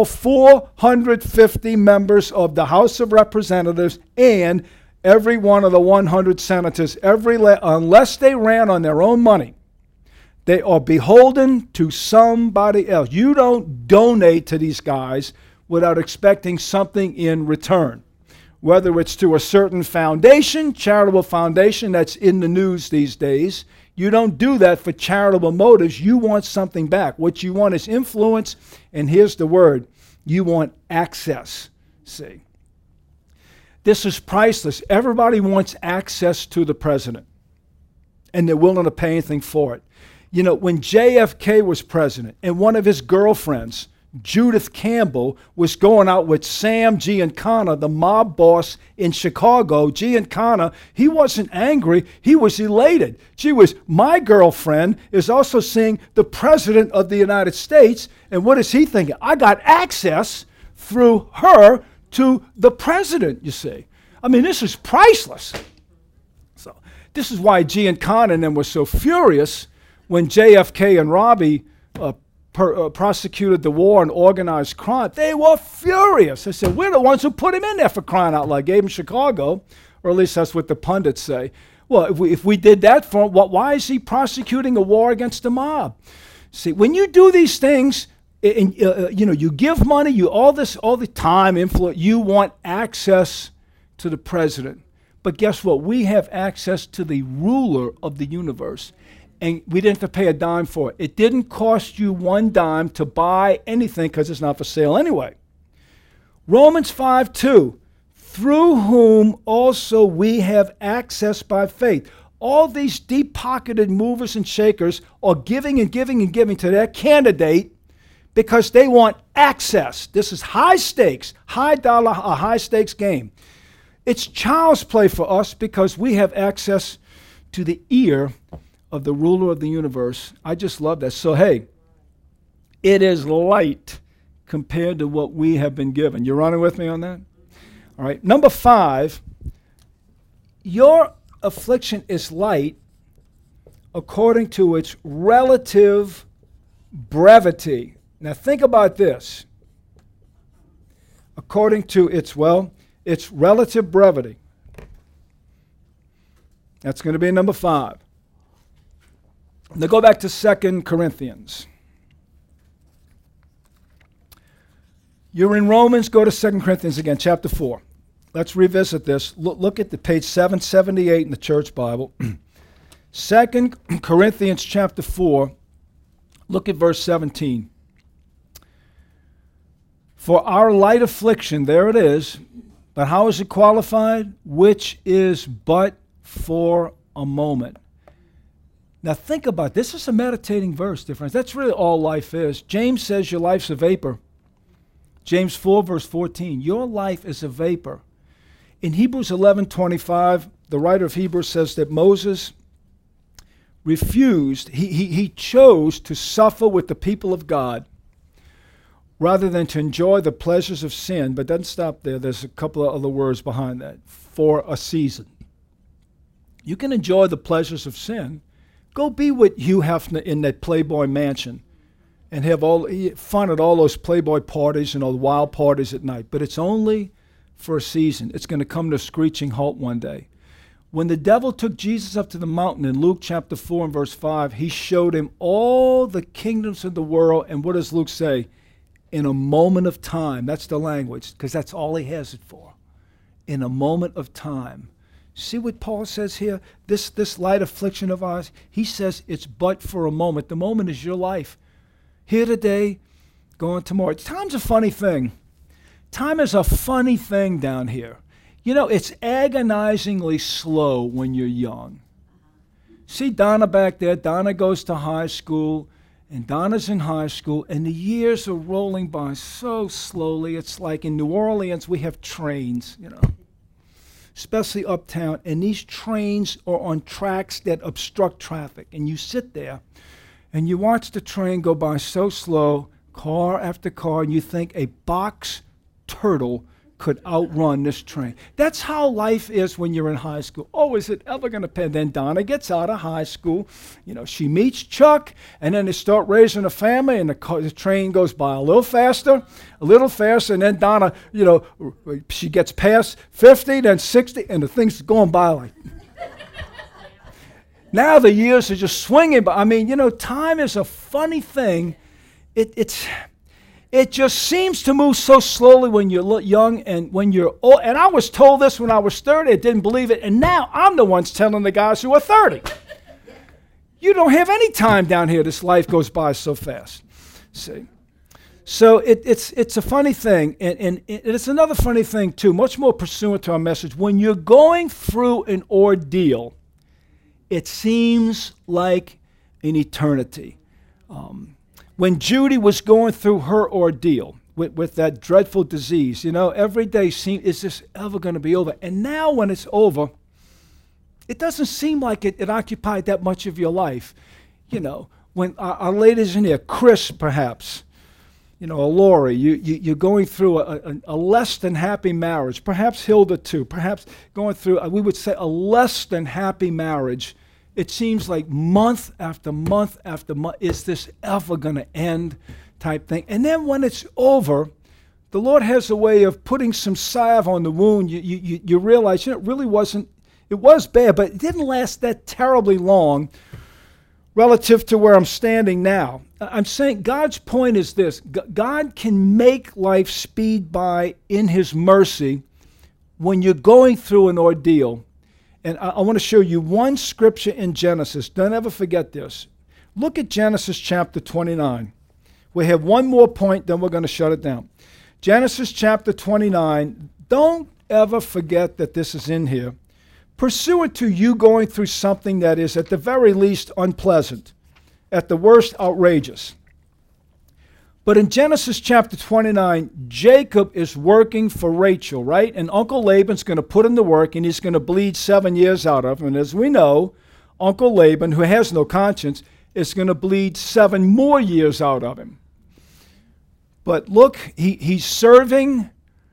450 members of the House of Representatives and every one of the 100 senators, unless they ran on their own money, they are beholden to somebody else. You don't donate to these guys without expecting something in return, whether it's to a certain foundation, charitable foundation that's in the news these days. You don't do that for charitable motives. You want something back. What you want is influence, and here's the word, you want access. See, this is priceless. Everybody wants access to the president, and they're willing to pay anything for it. You know, when JFK was president and one of his girlfriends, Judith Campbell, was going out with Sam Giancana, the mob boss in Chicago, Giancana, he wasn't angry, he was elated. My girlfriend is also seeing the President of the United States, and what is he thinking? I got access through her to the President, you see. I mean, this is priceless. So this is why Giancana and them were so furious when JFK and Robbie prosecuted the war and organized crime. They were furious. They said, we're the ones who put him in there, for crying out loud. Gave him Chicago, or at least that's what the pundits say. Well, if we did that for him, why is he prosecuting a war against the mob? See, when you do these things, you give money, all the time, influence, you want access to the president. But guess what? We have access to the ruler of the universe. And we didn't have to pay a dime for it. It didn't cost you one dime to buy anything because it's not for sale anyway. Romans 5:2, through whom also we have access by faith. All these deep-pocketed movers and shakers are giving and giving and giving to their candidate because they want access. This is high stakes, high dollar, a high stakes game. It's child's play for us because we have access to the ear of the ruler of the universe. I just love that. So, hey, it is light compared to what we have been given. You running with me on that? All right. Number 5, your affliction is light according to its relative brevity. Now, think about this. According to its relative brevity. That's going to be number 5. Now go back to 2 Corinthians. You're in Romans, go to 2 Corinthians again, chapter 4. Let's revisit this. Look at the page 778 in the church Bible. 2 Corinthians chapter 4, look at verse 17. For our light affliction, there it is, but how is it qualified? Which is but for a moment. Now think about this. This is a meditating verse, dear friends. That's really all life is. James says your life's a vapor. James 4, verse 14. Your life is a vapor. In Hebrews 11:25, the writer of Hebrews says that Moses refused, he chose to suffer with the people of God rather than to enjoy the pleasures of sin. But doesn't stop there. There's a couple of other words behind that. For a season. You can enjoy the pleasures of sin. Go be with Hugh Hefner in that Playboy mansion and have fun at all those Playboy parties and all the wild parties at night. But it's only for a season. It's going to come to a screeching halt one day. When the devil took Jesus up to the mountain in Luke chapter 4 and verse 5, he showed him all the kingdoms of the world. And what does Luke say? In a moment of time. That's the language, because that's all he has it for. In a moment of time. See what Paul says here? This light affliction of ours, he says it's but for a moment. The moment is your life. Here today, gone tomorrow. Time's a funny thing. Time is a funny thing down here. You know, it's agonizingly slow when you're young. See Donna back there. Donna goes to high school, And Donna's in high school, and the years are rolling by so slowly. It's like in New Orleans, we have trains, especially uptown, and these trains are on tracks that obstruct traffic. And you sit there, and you watch the train go by so slow, car after car, and you think a box turtle could outrun this train. That's how life is when you're in high school. Oh, is it ever going to pay? Then Donna gets out of high school. She meets Chuck, and then they start raising a family, and the train goes by a little faster, and then Donna, she gets past 50, then 60, and the thing's going by like... Now the years are just swinging by. I mean, time is a funny thing. It just seems to move so slowly when you're young and when you're old. And I was told this when I was 30. I didn't believe it. And now I'm the ones telling the guys who are 30. You don't have any time down here. This life goes by so fast. See? So it's a funny thing. And it's another funny thing, too, much more pursuant to our message. When you're going through an ordeal, it seems like an eternity. When Judy was going through her ordeal with that dreadful disease, every day seemed, is this ever going to be over? And now when it's over, it doesn't seem like it occupied that much of your life. When our ladies in here, Chris perhaps, Lori, you're going through a less than happy marriage, perhaps Hilda too, perhaps going through, we would say, a less than happy marriage. It seems like month after month after month, is this ever going to end type thing? And then when it's over, the Lord has a way of putting some salve on the wound. You realize, it really wasn't, it was bad, but it didn't last that terribly long relative to where I'm standing now. I'm saying God's point is this. God can make life speed by in His mercy when you're going through an ordeal. And I want to show you one scripture in Genesis. Don't ever forget this. Look at Genesis chapter 29. We have one more point, then we're going to shut it down. Genesis chapter 29. Don't ever forget that this is in here. Pursuant to you going through something that is at the very least unpleasant, at the worst outrageous. But in Genesis chapter 29, Jacob is working for Rachel, right? And Uncle Laban's going to put him to work, and he's going to bleed 7 years out of him. And as we know, Uncle Laban, who has no conscience, is going to bleed 7 more years out of him. But look, he's serving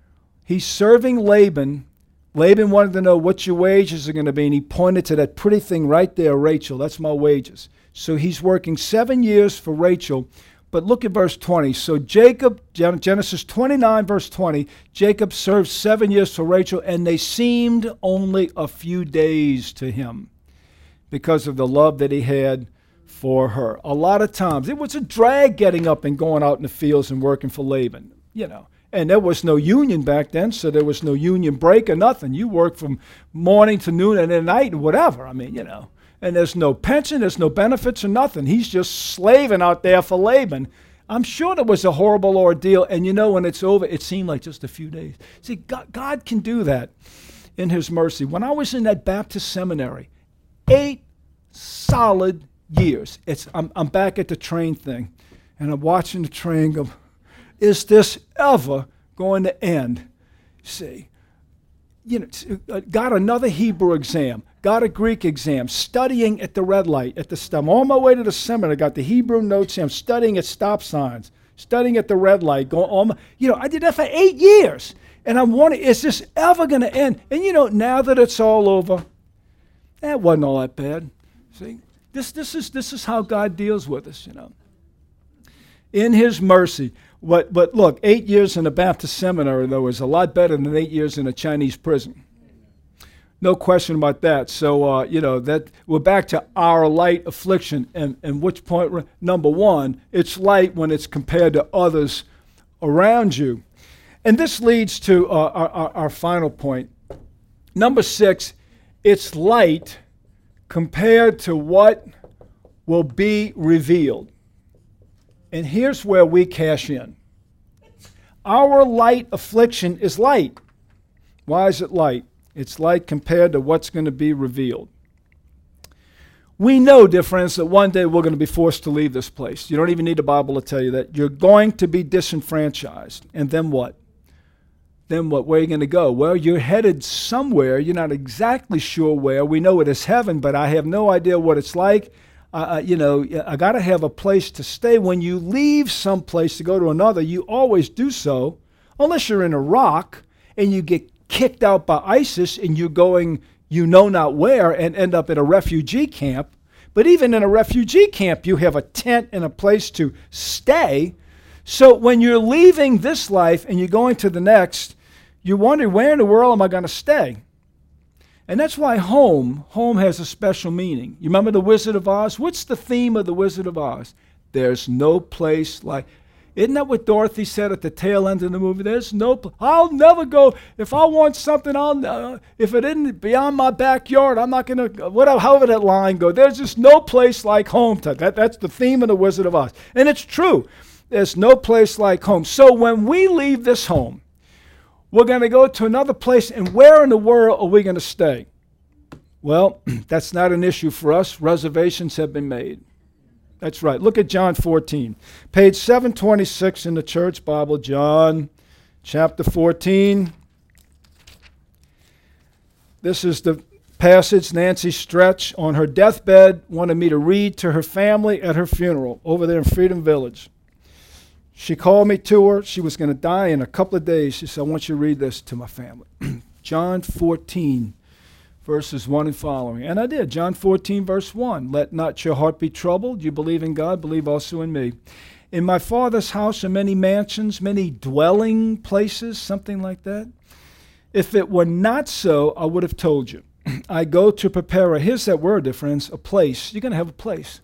Laban. Laban wanted to know what your wages are going to be, and he pointed to that pretty thing right there, Rachel. That's my wages. So he's working 7 years for Rachel. But look at verse 20. So Jacob, Genesis 29, verse 20, Jacob served 7 years for Rachel, and they seemed only a few days to him because of the love that he had for her. A lot of times, it was a drag getting up and going out in the fields and working for Laban, And there was no union back then, so there was no union break or nothing. You worked from morning to noon and then night and whatever. And there's no pension, there's no benefits or nothing. He's just slaving out there for Laban. I'm sure it was a horrible ordeal, and when it's over, it seemed like just a few days. See, God can do that in His mercy. When I was in that Baptist seminary, 8 solid years. I'm back at the train thing, and I'm watching the train go, is this ever going to end? See, got another Hebrew exam, got a Greek exam, studying at the red light, I'm on my way to the seminary, got the Hebrew notes, I'm studying at stop signs, studying at the red light, I did that for 8 years, and I'm wondering, is this ever going to end? And now that it's all over, that wasn't all that bad. See, this is how God deals with us, in His mercy. But look, 8 years in a Baptist seminary, though, is a lot better than 8 years in a Chinese prison. No question about that. So, that we're back to our light affliction. And which point, number one, it's light when it's compared to others around you. And this leads to our final point. Number 6, it's light compared to what will be revealed. And here's where we cash in. Our light affliction is light. Why is it light? It's light compared to what's going to be revealed. We know, dear friends, that one day we're going to be forced to leave this place. You don't even need the Bible to tell you that. You're going to be disenfranchised. And then what? Then what? Where are you going to go? Well, you're headed somewhere. You're not exactly sure where. We know it is heaven, but I have no idea what it's like. I got to have a place to stay. When you leave some place to go to another, you always do so, unless you're in Iraq and you get kicked out by ISIS and you're going you know not where and end up at a refugee camp. But even in a refugee camp, you have a tent and a place to stay. So when you're leaving this life and you're going to the next, you wonder, where in the world am I going to stay? And that's why home has a special meaning. You remember The Wizard of Oz? What's the theme of The Wizard of Oz? There's no place like... Isn't that what Dorothy said at the tail end of the movie? I'll never go. If I want something, if it isn't beyond my backyard, I'm not going to, however that line goes. There's just no place like home. That's the theme of The Wizard of Oz. And it's true. There's no place like home. So when we leave this home, we're going to go to another place. And where in the world are we going to stay? Well, that's not an issue for us. Reservations have been made. That's right. Look at John 14. Page 726 in the Church Bible, John chapter 14. This is the passage Nancy Stretch on her deathbed wanted me to read to her family at her funeral over there in Freedom Village. She called me to her. She was going to die in a couple of days. She said, I want you to read this to my family. John 14. Verses 1 and following. And I did. John 14, verse 1. Let not your heart be troubled. You believe in God, believe also in me. In my Father's house are many mansions, many dwelling places, something like that. If it were not so, I would have told you. I go to prepare here's that word, dear friends, a place. You're going to have a place.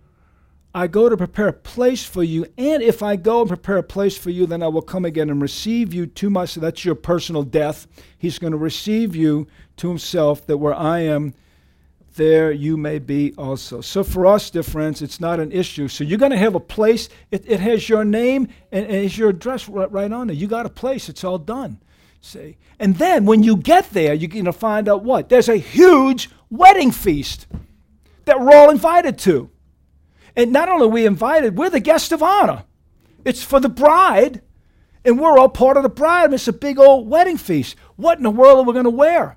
I go to prepare a place for you, and if I go and prepare a place for you, then I will come again and receive you to myself. That's your personal death. He's going to receive you to himself, that where I am, there you may be also. So for us, dear friends, it's not an issue. So you're going to have a place. It has your name and it's your address right on it. You got a place. It's all done. See? And then when you get there, you're going to find out what? There's a huge wedding feast that we're all invited to. And not only are we invited, we're the guest of honor. It's for the bride, and we're all part of the bride. And it's a big old wedding feast. What in the world are we going to wear?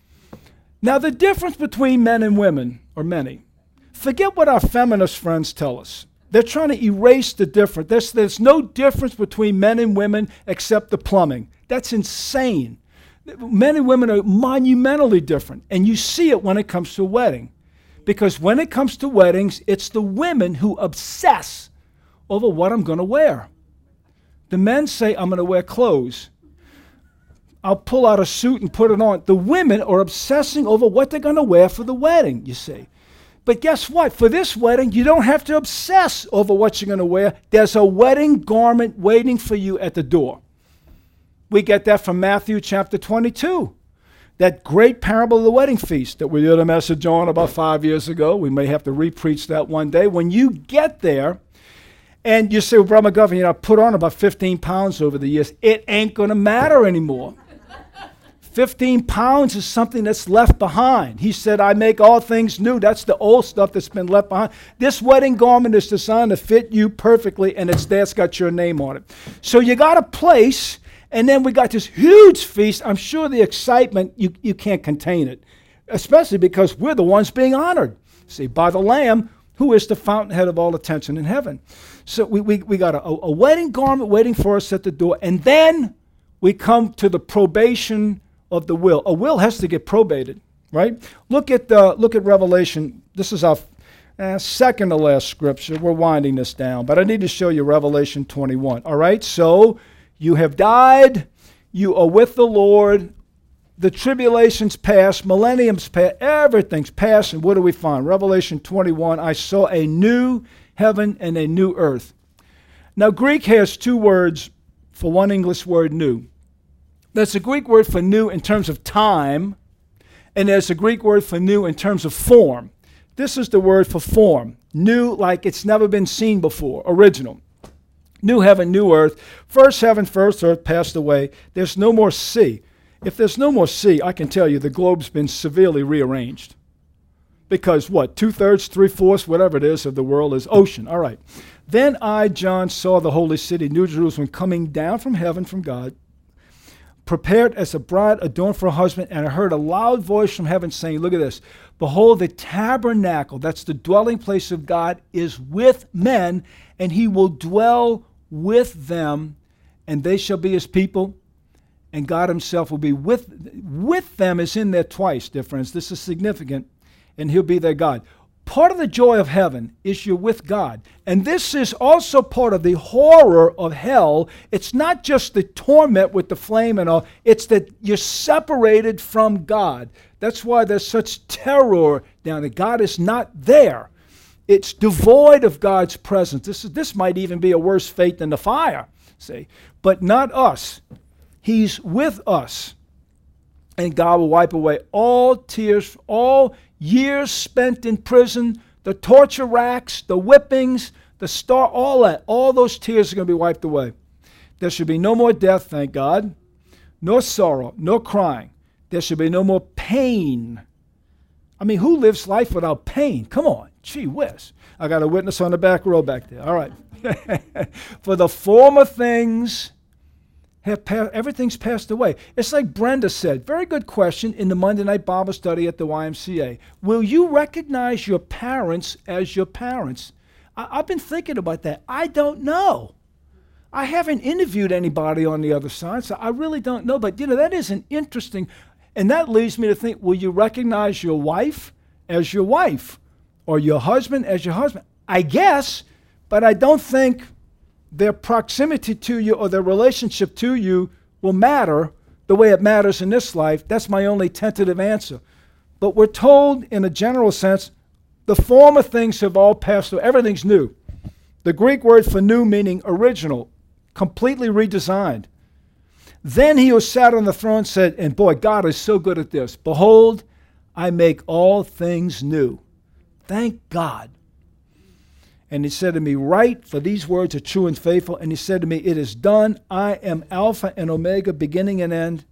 Now, the difference between men and women are many. Forget what our feminist friends tell us. They're trying to erase the difference. There's no difference between men and women except the plumbing. That's insane. Men and women are monumentally different, and you see it when it comes to a wedding. Because when it comes to weddings, it's the women who obsess over what I'm going to wear. The men say, I'm going to wear clothes. I'll pull out a suit and put it on. The women are obsessing over what they're going to wear for the wedding, you see. But guess what? For this wedding, you don't have to obsess over what you're going to wear. There's a wedding garment waiting for you at the door. We get that from Matthew chapter 22. That great parable of the wedding feast that we did a message on about 5 years ago. We may have to re-preach that one day. When you get there and you say, well, Brother McGovern, I put on about 15 pounds over the years. It ain't going to matter anymore. 15 pounds is something that's left behind. He said, I make all things new. That's the old stuff that's been left behind. This wedding garment is designed to fit you perfectly, and it's got your name on it. So you got a place. And then we got this huge feast. I'm sure the excitement, you can't contain it, especially because we're the ones being honored, see, by the Lamb, who is the fountainhead of all attention in heaven. So we got a wedding garment waiting for us at the door, and then we come to the probation of the will. A will has to get probated, right? Look at Revelation. This is our second to last scripture. We're winding this down, but I need to show you Revelation 21. All right, so you have died, you are with the Lord, the tribulation's past, millennium's past, everything's past, and what do we find? Revelation 21, I saw a new heaven and a new earth. Now, Greek has two words for one English word, new. There's a Greek word for new in terms of time, and there's a Greek word for new in terms of form. This is the word for form, new like it's never been seen before, original. New heaven, new earth. First heaven, first earth passed away. There's no more sea. If there's no more sea, I can tell you the globe's been severely rearranged. Because what? 2/3, 3/4, whatever it is of the world is ocean. All right. Then I, John, saw the holy city, New Jerusalem, coming down from heaven from God, prepared as a bride adorned for a husband. And I heard a loud voice from heaven saying, look at this. Behold, the tabernacle, that's the dwelling place of God, is with men, and he will dwell with them, and they shall be his people, and God himself will be with them. Is in there twice, dear friends. This is significant, and he'll be their God. Part of the joy of heaven is you're with God. And this is also part of the horror of hell. It's not just the torment with the flame and all. It's that you're separated from God. That's why there's such terror down there. God is not there. It's devoid of God's presence. This might even be a worse fate than the fire, see. But not us. He's with us. And God will wipe away all tears, all years spent in prison, the torture racks, the whippings, all that. All those tears are going to be wiped away. There should be no more death, thank God, nor sorrow, no crying. There should be no more pain. I mean, who lives life without pain? Come on, gee whiz. I got a witness on the back row back there. All right. For the former things everything's passed away. It's like Brenda said, very good question in the Monday night Bible study at the YMCA. Will you recognize your parents as your parents? I've been thinking about that. I don't know. I haven't interviewed anybody on the other side, so I really don't know. But, that is an interesting, and that leads me to think, will you recognize your wife as your wife or your husband as your husband? I guess, but I don't think their proximity to you or their relationship to you will matter the way it matters in this life. That's my only tentative answer. But we're told in a general sense, the former things have all passed away. Everything's new. The Greek word for new meaning original, completely redesigned. Then he who sat on the throne said, and boy, God is so good at this, behold, I make all things new. Thank God. And he said to me, write, for these words are true and faithful. And he said to me, it is done. I am Alpha and Omega, beginning and end.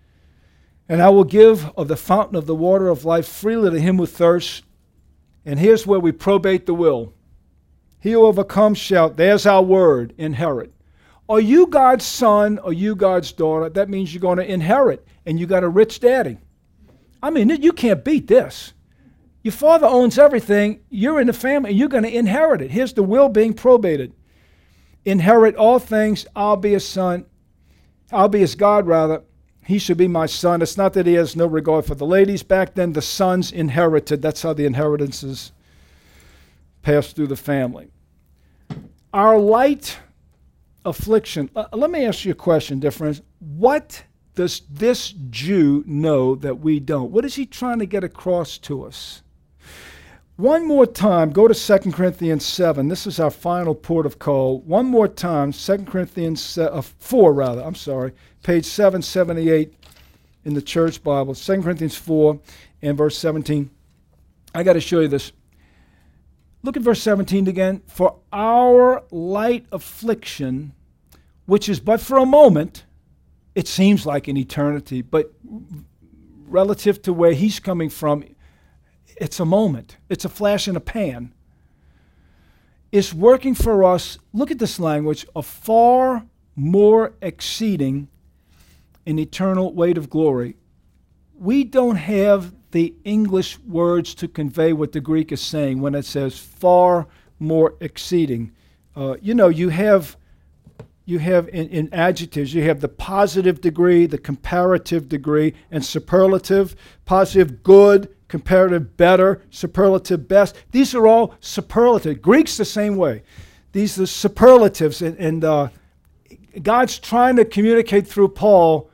And I will give of the fountain of the water of life freely to him who thirsts. And here's where we probate the will. He who overcomes shall, there's our word, inherit. Are you God's son? Are you God's daughter? That means you're going to inherit. And you got a rich daddy. I mean, you can't beat this. Your father owns everything. You're in the family, and you're going to inherit it. Here's the will being probated. Inherit all things. I'll be his son. I'll be his God, rather. He should be my son. It's not that he has no regard for the ladies. Back then, the sons inherited. That's how the inheritances passed through the family. Our light affliction. Let me ask you a question, dear friends. What does this Jew know that we don't? What is he trying to get across to us? One more time, go to 2 Corinthians 7. This is our final port of call. One more time, 2 Corinthians 4, page 778 in the church Bible. 2 Corinthians 4 and verse 17. I got to show you this. Look at verse 17 again. For our light affliction, which is but for a moment, it seems like an eternity, but relative to where he's coming from, it's a moment. It's a flash in a pan. It's working for us, look at this language, a far more exceeding an eternal weight of glory. We don't have the English words to convey what the Greek is saying when it says far more exceeding. You have in adjectives, you have the positive degree, the comparative degree, and superlative. Positive, good. Comparative, better. Superlative, best. These are all superlative. Greek's the same way. These are superlatives. And God's trying to communicate through Paul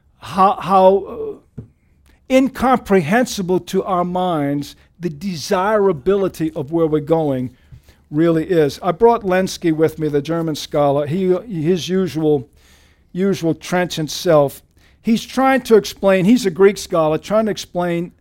how incomprehensible to our minds the desirability of where we're going really is. I brought Lenski with me, the German scholar. His usual trenchant self. He's trying to explain, he's a Greek scholar, trying to explain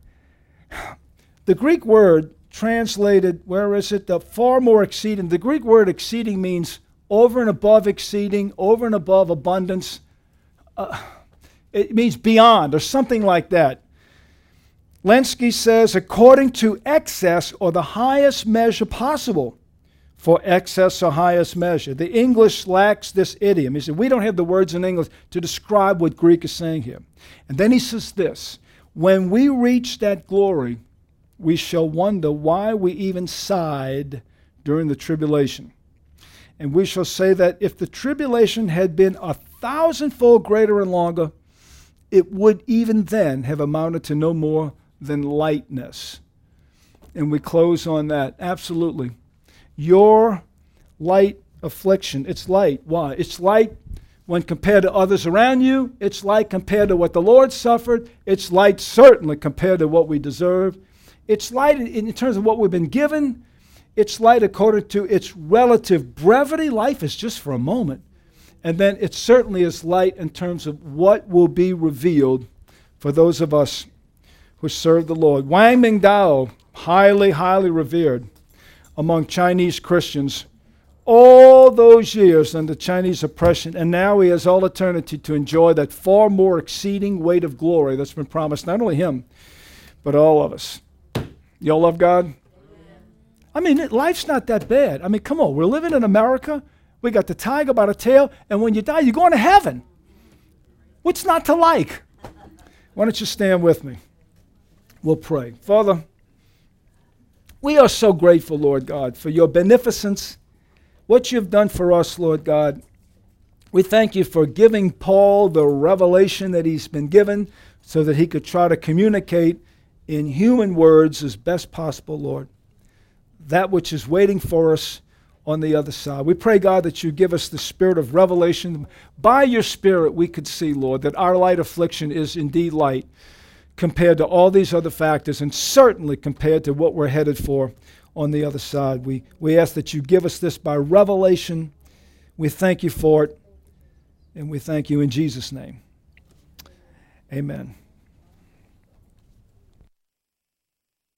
the Greek word translated, where is it? The far more exceeding. The Greek word exceeding means over and above exceeding, over and above abundance. It means beyond or something like that. Lenski says, according to excess or the highest measure possible. For excess or highest measure. The English lacks this idiom. He said, we don't have the words in English to describe what Greek is saying here. And then he says this, when we reach that glory, we shall wonder why we even sighed during the tribulation. And we shall say that if the tribulation had been 1,000-fold greater and longer, it would even then have amounted to no more than lightness. And we close on that. Absolutely. Your light affliction, it's light. Why? It's light when compared to others around you. It's light compared to what the Lord suffered. It's light certainly compared to what we deserve. It's light in terms of what we've been given. It's light according to its relative brevity. Life is just for a moment. And then it certainly is light in terms of what will be revealed for those of us who serve the Lord. Wang Mingdao, highly, highly revered among Chinese Christians all those years under Chinese oppression, and now he has all eternity to enjoy that far more exceeding weight of glory that's been promised, not only him, but all of us. Y'all love God? I mean, life's not that bad. I mean, come on, we're living in America. We got the tiger by the tail, and when you die, you're going to heaven. What's not to like? Why don't you stand with me? We'll pray. Father, we are so grateful, Lord God, for your beneficence, what you've done for us, Lord God. We thank you for giving Paul the revelation that he's been given so that he could try to communicate in human words as best possible, Lord, that which is waiting for us on the other side. We pray, God, that you give us the spirit of revelation. By your Spirit, we could see, Lord, that our light affliction is indeed light compared to all these other factors, and certainly compared to what we're headed for on the other side. We ask that you give us this by revelation. We thank you for it, and we thank you in Jesus' name. Amen.